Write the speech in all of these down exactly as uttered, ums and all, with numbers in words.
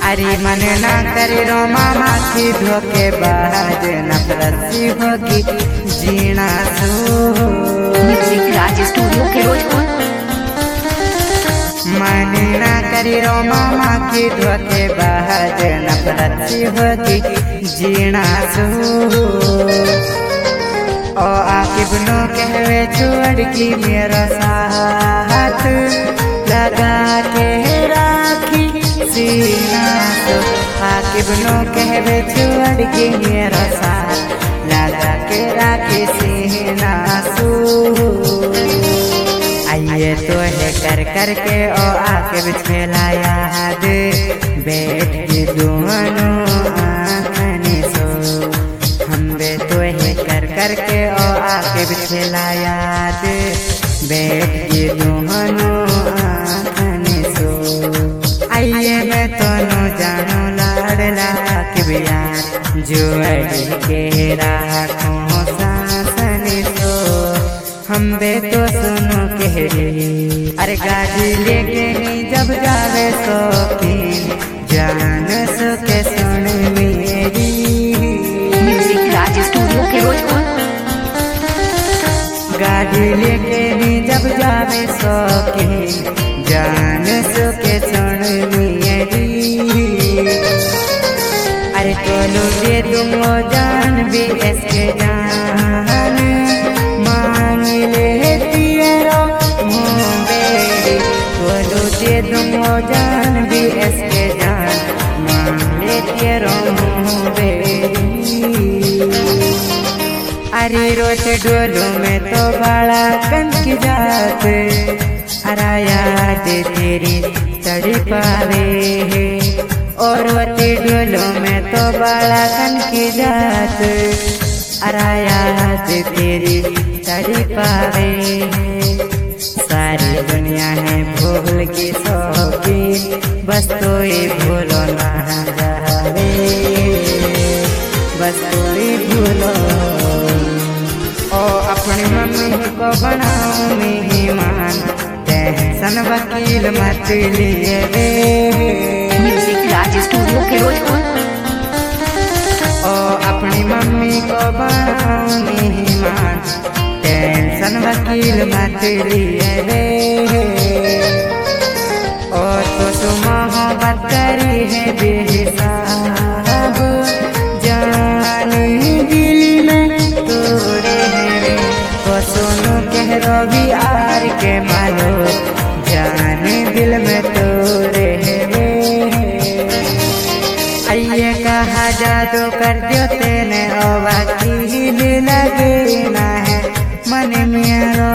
अरे मन ना करे रो मामा की धोखे बाज नफरती होगी जीना सो। म्यूजिक राज स्टूडियो के रोजपुर। मन ना करे रो मामा की धोखे बाज नफरती होगी जीना सो। ओ आकिब नो कहवे छोड़ की मेरा साथ लगा के राखी सीना सो। आकिब नो कहवे छोड़ की मेरा साथ लगा के राखी सीना सो। आइए तो है कर कर के ओ आकिब छेला याद बैठ के दोनों आँखने सो। हम बे तो है कर कर के ओ आकिब छेला याद बैठ के दोनों आँखने सो। आइए मैं तो नो जानो लाडला आकिब यार जो अड़ी के राखों सासने सो। हम बे तो सुनो कह रही अरे गाड़ी लेके नहीं जब जावे शौकीन जान सो के सुन मेरी। म्यूजिक राज स्टूडियो के रोजपुर। गाड़ी लेके नहीं जब जावे शौकीन जान सो के सुन मेरी। अरे तोलो दे तुम जान भी इसके जान मांग लेती है रो बेरी। तोलो दे तुम जान भी इसके जान मांग लेती है रो बेरी। अरे रोज डोलो में तो बड़ा कन की जात अरा याद तेरी तड़ी पावे है। और वती डोलो में तो बड़ा कन की जात अरा याद तेरी तड़ी पावे है। सारी दुनिया है भूल की शौकीन बस तो ही भूलो ना जावे बस तो ही भूलो। ओ अपनी मम्मी को बनाओ मेहमान टेंशन वकील मत लिए रे। म्यूजिक राज स्टूडियो के रोजपुर। ओ अपनी मम्मी को बनाओ मेहमान टेंशन वकील मत लिए रे। ओ तो तुम मोहब्बत करी है बेहिसाब जान दिल में तोड़े है। ओ सोनू कह रो भी आर के मालो जान दिल में तोड़े है। आइए कहा जादू कर दियो तेने ओ वकील लगे ना है मन मेरो।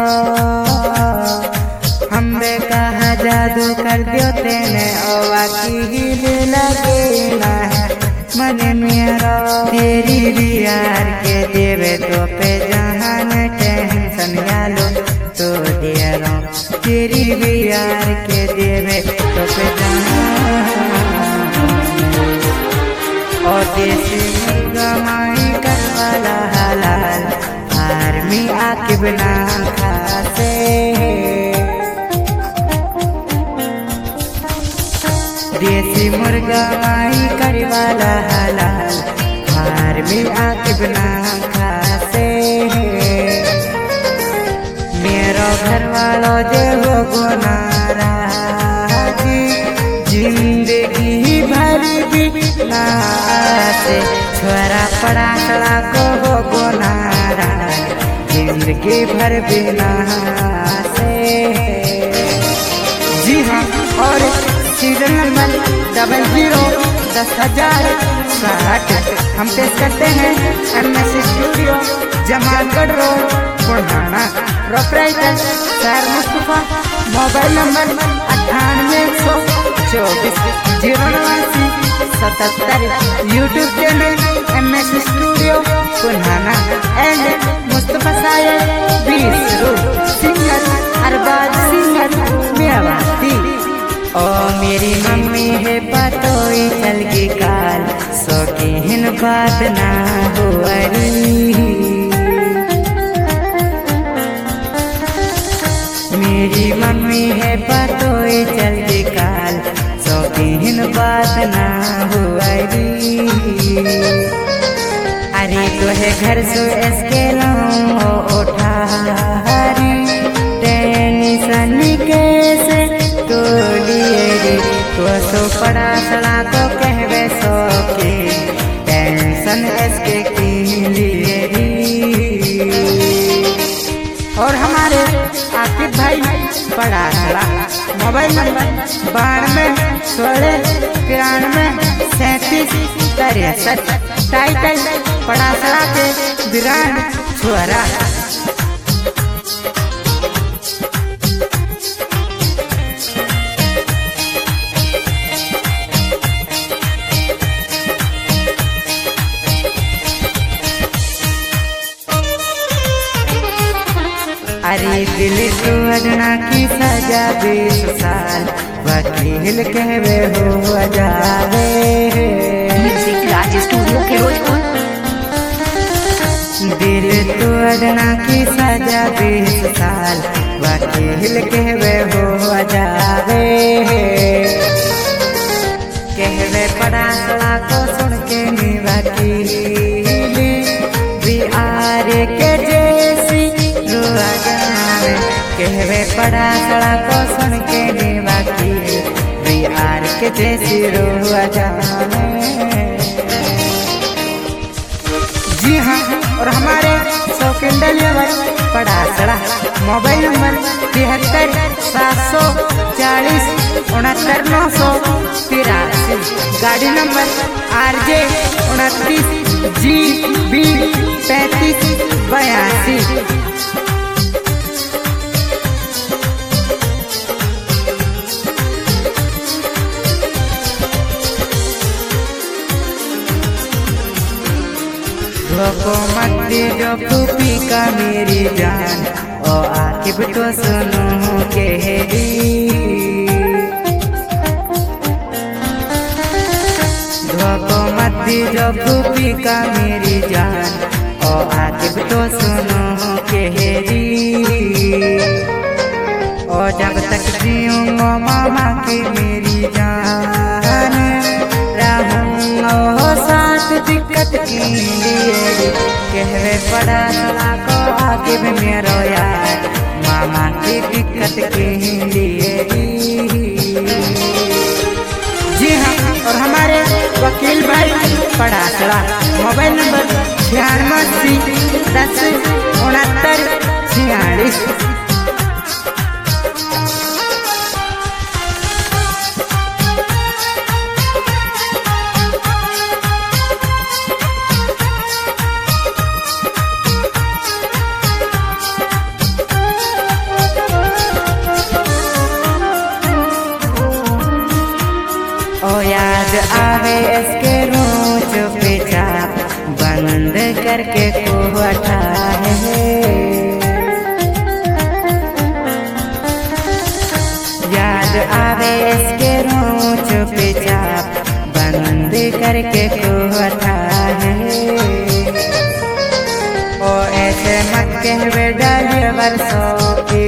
हम बे कहा जादू कर दियो तेने ओ वकील लगे ना है मन मेरो। तेरी यार के देवे तो पे जहान टेंशन यालो तो दियरो। तेरी यार के देवे तो पे जहान और देसी गमाई कर वाला हलाल आर्मी आकिब ना खाते। देसी मुर्गा माई कर वाला हलाल आर्मी आकिब ना खाते। मेरा घर वालों जो हो गुनारा जिंदगी भर भी ना से छोरा पड़ा चला को हो गुनारा जिंदगी भर भी ना से। जी हाँ और सीरियल नंबर डबल जीरो दस हजार साठ हम पेश करते हैं M S studio Jamalgarh road Budhana. Proprietor sir Mustafa. Mobile number अट्ठानवे सौ चौबीस जीरो नवासी सतहत्तर। YouTube channel M S studio Budhana and Mustafa सायर बीस सिंगर अरबाज सिंगर मेवाती। ओ मेरी मम्मी है पतोई चल की काल शौकीन बात ना हो अरी। मेरी मम्मी है पतोई चल की काल शौकीन बात ना घर से इसके लो उठारी टेंशन कैसे तोलिए रे तो सो पड़ा सड़ा को कहवे सो के टेंशन इसके की लिए री। और हमारे आकिब भाई पड़ा सड़ा मोबाइल नंबर बानवे सोलह तिरानवे सैंतीस तिरसठ टाइटल पड़ा सड़ा के बिरान छुअरा। अरे दिल तो अजना की सजा बीस साल वकील कहवे हो जावे। म्यूजिक राज स्टूडियो के रोजपुर। दिल तो अजना की सजा बीस साल वकील कहवे हो जावे। कहवे पड़ा सड़ा को सुन के नी वकील बिहार के जैसी रुआ जावे। कहवे पड़ा सड़ा को सुन के नी वकील बिहार के जैसी रुआ जावे। जी हाँ, और हमारे शौकीन डिलीवर पड़ा सड़ा मोबाइल नंबर तिहत्तर सात सौ चालीस उनहत्तर नौ सौ तिरासी गाड़ी नंबर आर जे उनतीस जी बी पैंतीस बयासी। को मत जो फूफी का मेरी जान ओ आकिब तो सुनो के दी। को मत जो फूफी का मेरी जान ओ आकिब तो सुनो के दी। ओ जब तक जीऊंगा मामा की मेरी जान रहूंगा साथ दिक्कत की लिए। कहवे पड़ा सड़ा को आकिब मेरो यार मामा की दिक्कत के लिए। जी हाँ, और हमारे वकील भाई पड़ा सड़ा मोबाइल नंबर छियानवे अस्सी दस उनहत्तर छियालीस। ओ याद आवे इसके रोज पेचा बंद करके को उठाए। याद आवे इसके रोज पेचा बंद करके को उठाए। ओ ऐसे मत कहवे डालिवर सौ की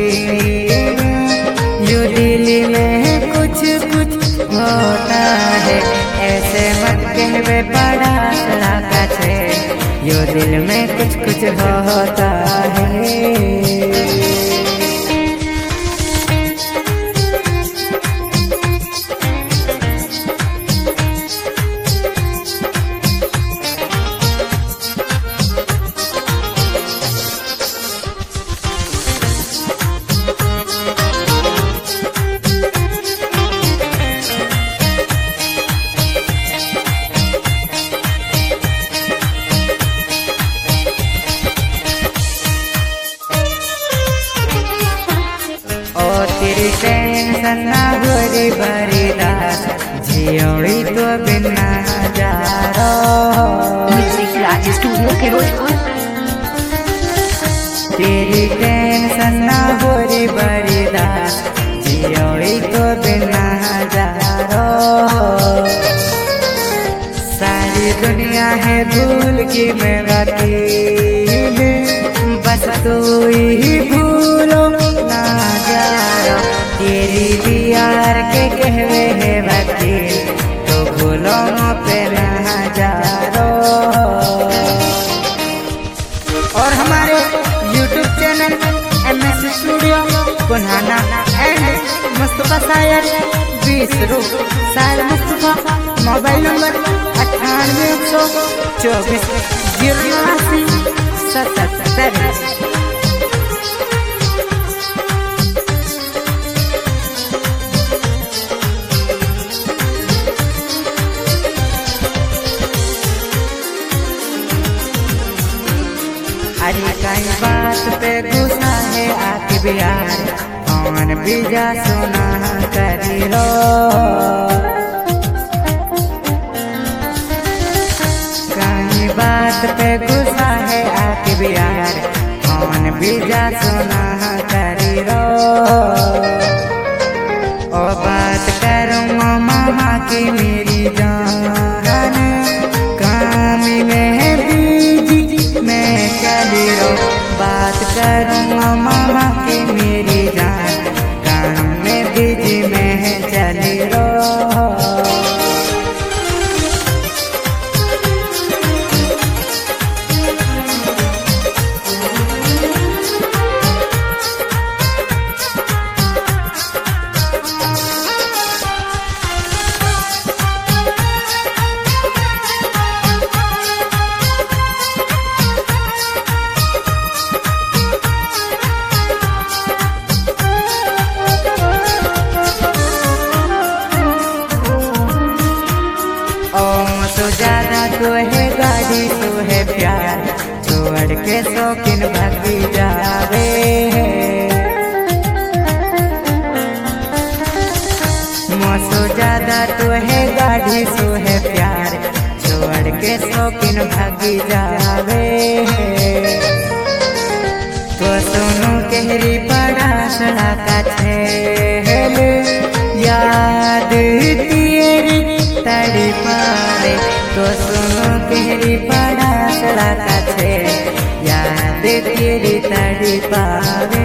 यू दिल्ली में कुछ कुछ होता है। ऐसे मत कहवे पड़ा सड़ा का छे यो दिल में कुछ कुछ होता है। तेरी टेंशन ना गोरी बरी दास जियोड़ी तो बिना जा रो। म्यूजिक राज स्टूडियो के रोजपुर। तेरी टेंशन ना गोरी बरी दास जियोड़ी तो बिना जा रो। सारी दुनिया है भूल की मैं वकील बस तू ही भूलो ना जा रो। तेरी बिहार के कहवे है वकील तो भूलो पे ना जा रो। मुस्तफा शायर बीस रो शायर मुस्तफा मोबाइल नंबर अट्ठानवे एक सौ चौबीस जीरो अस्सी सतहत्तर। अरे कई बात पे गुस्सा है आके बिहार कौन बीजा सुना करी लो। कई बात पे गुस्सा है आके बिहार कौन बीजा सुना करी लो। ओ बात करूँगा मामा की मेरी जान काम में बीजी मैं चली रो। बात करूँगा मामा की मेरी जान काम में बीजी मैं चली रो। तो ज्यादा तो है गाड़ी तो है प्यार छोड़ के शौकीन भागी जावे। मौसो ज्यादा तो है गाड़ी तो है प्यार छोड़ के शौकीन भागी जावे। तो सुनो कहरी बड़ा सड़का छेल याद तेरी तड़ी पारे। तो सुनो कहरी बड़ा सड़का छे याद तेरी तड़ी पावे।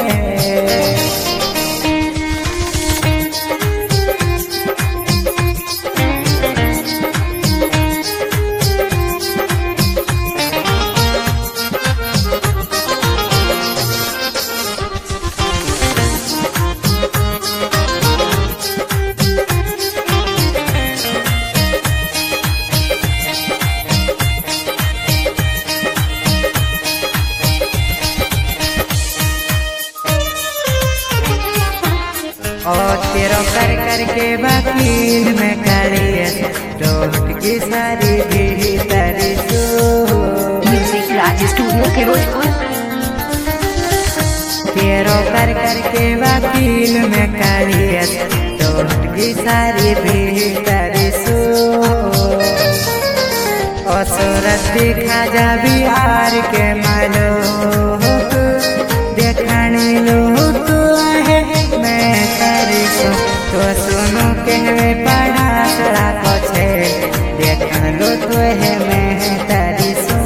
और तेरो कर करके वकील में करिए रोड की सारी भीतर सो। म्यूजिक राज स्टूडियो के रोजपुर। तेरो कर करके वकील में करिए रोड की सारी भीतर सो। और सूरत दिखा जा बिहार के मालो देखने लो तो है मैं करिसो। तो सुनो कहवे पड़ा सड़को छे देखन लो तो है मैं करिसो।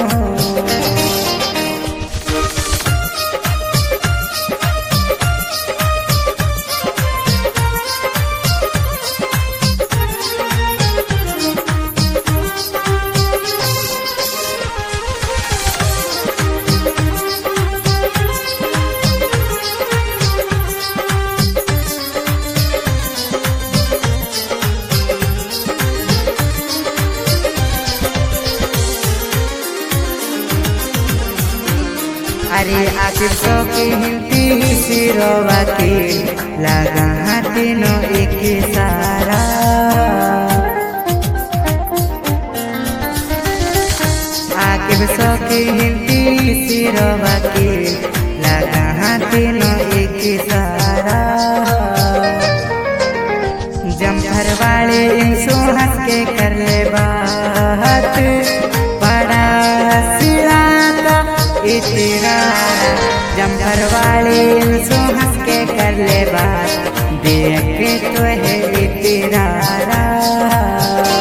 अरे आखिर सो की हिंदी सिरो वकील लगा तीनों एक सारा। आखिर सो की हिंदी सिरो वकील लगा तीनों एक सारा। जमघर वाले इंसो हंस के कर ले बात बड़ा सिरा का इतरा। जमघर वाले इंसो हंस के कर ले बात देख के तो है इतरा।